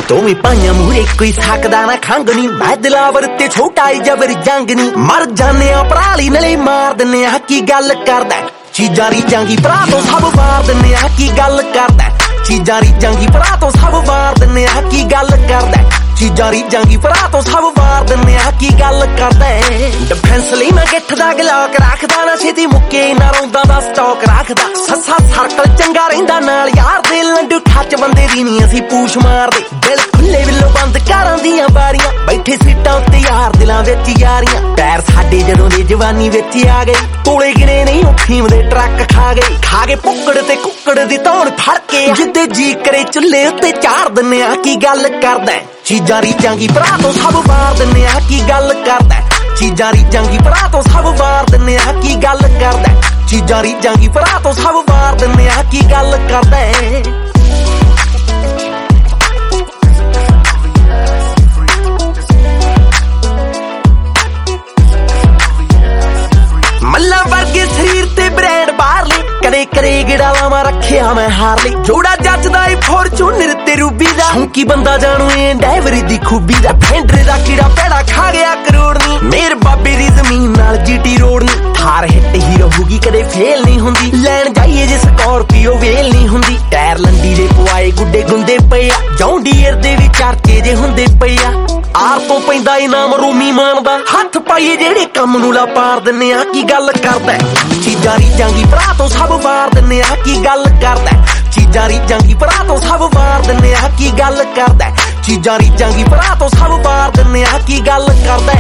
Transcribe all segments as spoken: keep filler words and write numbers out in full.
ਦੋਵੇਂ ਪਾਈਆਂ ਮੂਹਰੇ ਕੋਈ ਸਕਦਾ ਨਾ ਖੰਗ ਨੀ ਮੈਂ ਦਿਲਾਵਰ ਤੇ ਛੋਟਾ ਈ ਜਬਰ ਜੰਗ ਨੀ ਮਰ ਜਾਨੇ ਆ ਪਰਾਲੀ ਨਲੇ ਮਾਰ ਦਿੰਨੇ ਆ ਕੀ ਗੱਲ ਕਰਦਾ ਚੀਜ਼ਾਂ ਰੀਝਾਂ ਕੀ ਭਰਾ ਤੋਂ ਸਭ ਵਾਰ ਦਿੰਨੇ ਆ ਕੀ ਗੱਲ ਕਰਦਾ ਚੀਜ਼ਾਂ ਰੀਝਾਂ ਕੀ ਭਰਾ ਤੋਂ ਸਭ ਵਾਰ ਦਿੰਨੇ ਆ ਕੀ ਗੱਲ ਕਰਦਾ ਚੀਜ਼ਾਂ ਰੀਝਾਂ ਕੀ ਭਰਾ ਤੋਂ ਸਭ ਵਾਰ ਦਿੰਨੇ ਆ ਕੀ ਗੱਲ ਕਰਦਾ ਡਿਫੈਂਸ ਲਈ ਮੈਂ ਗਿੱਠ ਦਾ ਗਲਾਕ ਰੱਖਦਾ ਨਾ ਛੇਤੀ ਮੁੱਕੇ ਨਾ ਰੌਂਦਾਂ ਦਾ ਸਟਾਕ ਰੱਖਦਾ ਸੱਸਾ ਸਰਕਲ ਚੰਗਾ ਰਹਿੰਦਾ ਨਾਲ ਯਾਰ ਦੇ ਲੰਡੂ ਠੱਚ ਬੰਦੇ ਦੀ ਨਹੀਂ ਅਸੀਂ ਪੂਛ ਮਾਰਦੇ ਦਿਲ ਖੁੱਲੇ ਵਿੱਲੋ ਬੰਦ ਕਾਰਾਂ ਦੀਆਂ ਬਾਰੀਆਂ ਬੈਠੇ ਸੀਟਾਂ ਉੱਤੇ ਯਾਰ ਦਿਲਾਂ ਵਿੱਚ ਯਾਰੀਆਂ ਪੈਰ ਸਾਡੇ ਜਦੋਂ ਦੇ ਜਵਾਨੀ ਵਿੱਚ ਆ ਗਏ ਤੋਲੇ ਗਿਣੇ ਨਹੀਂ ਉਹ ਫੀਮ ਦੇ ਟਰੱਕ ਖਾ ਗਏ ਖਾ ਗਏ ਪੁੱਕੜ ਤੇ ਕੁੱਕੜ ਦੀ ਧੌਣ ਫੜ ਕੇ ਜਿੱਦੇ ਜੀ ਕਰੇ ਚੁੱਲ੍ਹੇ ਉੱਤੇ ਚਾੜ ਦਿੰਨੇ ਆ ਕੀ ਗੱਲ ਕਰਦਾ ਚੀਜ਼ਾਂ ਰੀਝਾਂ ਕੀ ਭਰਾ ਤੋਂ ਸਭ ਵਾਰ ਦਿੰਨੇ ਆ ਕੀ ਗੱਲ ਕਰਦਾ ਚੀਜ਼ਾਂ ਰੀਝਾਂ ਕੀ ਭਰਾ ਤੋਂ ਸਭ ਵਾਰ ਦਿੰਨੇ ਆ ਕੀ ਗੱਲ ਕਰਦਾ ਚੀਜ਼ਾਂ ਰੀਝਾਂ ਕੀ ਭਰਾ ਤੋਂ ਸਭ ਵਾਰ ਦਿੰਨੇ ਆ ਕੀ ਗੱਲ ਕਰਦਾ ਮੱਲਾ ਵਰਗੇ ਸਰੀਰ ਤੇ ਬ੍ਰੈਂਡ ਬਾਹਰ ਲਈ ਕਦੇ ਕਰੇ ਗਿੜਾ ਲਾਵਾਂ ਰੱਖਿਆ ਮੈਂ ਹਾਰ ਲਈ ਜੋੜਾ ਜੱਜਦਾ ਈ ਫੋਰਚੂਨਰ ਤੇ ਰੂਬੀ ਦਾ ਸ਼ੌਂਕੀ ਬੰਦਾ ਜਾਣੂ ਏ ਡਾਈਵਰੀ ਦੀ ਖੂਬੀ ਦਾ ਫੈਂਡਰ ਦਾ ਕੀੜਾ ਪੈੜਾ ਖਾ ਗਿਆ ਕਰੋੜ ਨੀ ਮੇਰ ਬਾਬੇ ਦੀ ਜ਼ਮੀਨ ਨਾਲ ਜੀਟੀ ਰੋਡ ਨੀ ਥਾਰ ਹਿੱਟ ਹੀ ਰਹੂਗੀ ਕਦੇ ਫੇਲ ਨਹੀਂ ਹੁੰਦੀ ਲੈਣ ਜਾਈਏ ਜੇ ਸਕੋਰਪੀਓ ਵੇਲ ਨਹੀਂ ਹੁੰਦੀ ਟਾਇਰ ਲੰਡੀ ਦੇ ਪਵਾਏ ਗੁੱਡੇ ਗੁੰਦੇ ਪਏ ਆ ਜੌਂਡੀਅਰ ਦੇ ਵੀ ਚਰਚੇ ਜੇ ਹੁੰਦੇ ਪਏ ਆ ਆਰ ਤੋਂ ਪੈਂਦਾ ਇਨਾਮ ਰੂਮੀ ਮਾਨਦਾ ਹੱਥ ਪਾਈਏ ਜਿਹੜੇ ਕੰਮ ਨੂੰ ਲਾ ਪਾਰ ਦਿੰਨੇ ਆ ਕੀ ਗੱਲ ਕਰਦਾ ਚੀਜ਼ਾਂ ਰੀਝਾਂ ਕੀ ਭਰਾ ਤੋਂ ਸਭ ਵਾਰ ਦਿੰਨੇ ਆ ਕੀ ਗੱਲ ਕਰਦਾ ਚੀਜ਼ਾਂ ਰੀਝਾਂ ਕੀ ਭਰਾ ਤੋਂ ਸਭ ਵਾਰ ਦਿੰਨੇ ਆ ਕੀ ਗੱਲ ਕਰਦਾ ਚੀਜ਼ਾਂ ਰੀਝਾਂ ਕੀ ਭਰਾ ਤੋਂ ਸਭ ਵਾਰ ਦਿੰਨੇ ਆ ਕੀ ਗੱਲ ਕਰਦਾ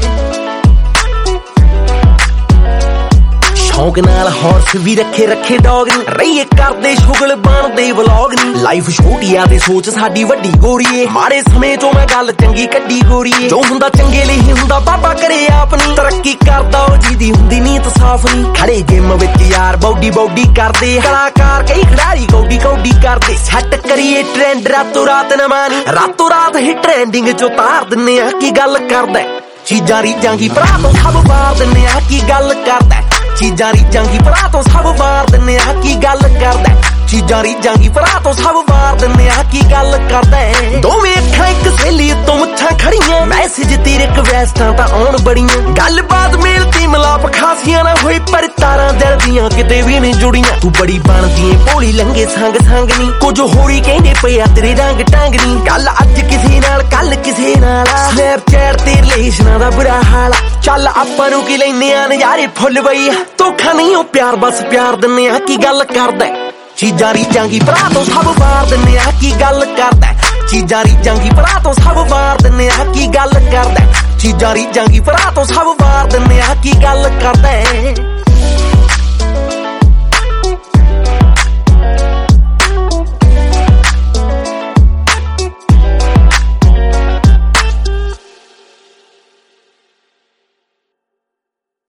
ਸ਼ੌਂਕ ਨਾਲ ਹੌਰਸ ਵੀ ਰੱਖੇ ਰੱਖੇ ਡੌਗ ਨੀ ਰਹੀਏ ਕਰਦੇ ਸ਼ੁਗਲ ਬਣਦੇ ਵਲੌਗ ਨੀ ਲਾਈਫ ਛੋਟੀ ਆ ਤੇ ਸੋਚ ਸਾਡੀ ਵੱਡੀ ਗੋਰੀਏ ਮਾੜੇ ਸਮੇਂ ਚੋਂ ਮੈਂ ਗੱਲ ਚੰਗੀ ਕੱਢੀ ਗੋਰੀਏ ਜੋ ਹੁੰਦਾ ਚੰਗੇ ਲਈ ਹੁੰਦਾ ਬਾਬਾ ਕਰੇ ਆਪਣੀ ਤਰੱਕੀ ਕਰਦਾ ਉਹ ਜਿਹਦੀ ਹੁੰਦੀ ਨੀਤ ਸਾਫ ਨੀ ਖੜੇ ਜਿਮ ਵਿੱਚ ਯਾਰ ਬੌਡੀ ਬੌਡੀ ਕਰਦੇ ਕਲਾਕਾਰ ਕਈ ਖਿਡਾਰੀ ਕੌਡੀ ਕੌਡੀ ਕਰਦੇ ਸੈੱਟ ਕਰੀਏ ਟ੍ਰੈਂਡ ਰਾਤੋਂ ਰਾਤ ਨਾ ਮਾਨੀ ਰਾਤੋਂ ਰਾਤ ਹੀ ਟ੍ਰੈਂਡਿੰਗ ਚੋਂ ਤਾਰ ਦਿੰਨੇ ਆ ਕੀ ਗੱਲ ਕਰਦਾ ਚੀਜ਼ਾਂ ਰੀਝਾਂ ਕੀ ਭਰਾ ਤੋਂ ਸਭ ਵਾਰ ਦਿੰਨੇ ਆ ਕੀ ਗੱਲ ਕਰਦਾ ਚੀਜ਼ਾਂ ਰੀਝਾਂ ਕੀ ਭਰਾ ਤੋਂ ਸਭ ਵਾਰ ਦਿੰਨੇ ਆ ਕੀ ਗੱਲ ਕਰਦਾ ਚੀਜ਼ਾਂ ਰੀਝਾਂ ਕੀ ਭਰਾ ਤੋਂ ਸਭ ਵਾਰ ਦਿੰਨੇ ਆ ਕੀ ਗੱਲ ਕਰਦਾ ਦੋਵੇਂ ਅੱਖਾਂ ਇੱਕ ਸਹੇਲੀ ਉੱਤੋਂ ਮੁੱਛਾਂ ਖੜੀਆਂ ਮੈਸੇਜ ਤੇ ਰਿਕਵੈਸਟਾਂ ਤਾਂ ਆਉਣ ਬੜੀਆਂ ਗੱਲਬਾਤ ਮੇਲ ਤੇ ਮਿਲਾਪ ਖਾਸੀਆਂ ਨਾ ਹੋਈ ਪਰ ਤਾਰਾਂ ਦਿਲ ਦੀਆਂ ਕਿਤੇ ਵੀ ਨਹੀਂ ਜੁੜੀਆਂ ਤੂੰ ਬੜੀ ਬਣਦੀ ਏ ਭੋਲੀ ਲੰਗੇ ਸੰਗ ਸੰਗ ਨੀ ਕੁਝ ਹੋਰੀ ਕਹਿੰਦੇ ਪਏ ਆ ਤੇਰੇ ਰੰਗ ਟੰਗ ਨੀ ਗੱਲ ਅੱਜ ਕਿਸੇ ਨਾਲ ਕੱਲ ਕਿਸੇ ਨਾਲ ਸਨੈਪਚੈਟ ਤੇ ਰਿਲੇਸ਼ਨਾਂ ਦਾ ਬੁਰਾ ਹਾਲ ਚੱਲ ਆਪਾਂ ਨੂੰ ਕੀ ਲੈਨੇ ਆ ਨਜ਼ਾਰੇ ਫੁੱਲ ਬਈ ਧੋਖਾ ਨਹੀਂ ਉਹ ਪਿਆਰ ਬਸ ਪਿਆਰ ਦਿੰਨੇ ਆ ਕੀ ਗੱਲ ਕਰਦਾ ਚੀਜ਼ਾਂ ਰੀਝਾਂ ਕੀ ਭਰਾ ਤੋਂ ਸਭ ਵਾਰ ਦਿੰਨੇ ਆ ਕੀ ਗੱਲ ਕਰਦਾ ਚੀਜ਼ਾਂ ਰੀਝਾਂ ਕੀ ਭਰਾ ਤੋਂ ਸਭ ਵਾਰ ਦਿੰਨੇ ਆ ਕੀ ਗੱਲ ਕਰਦਾ ਚੀਜ਼ਾਂ ਰੀਝਾਂ ਕੀ ਭਰਾ ਤੋਂ ਸਭ ਵਾਰ ਦਿੰਨੇ ਆ ਕੀ ਗੱਲ ਕਰਦਾ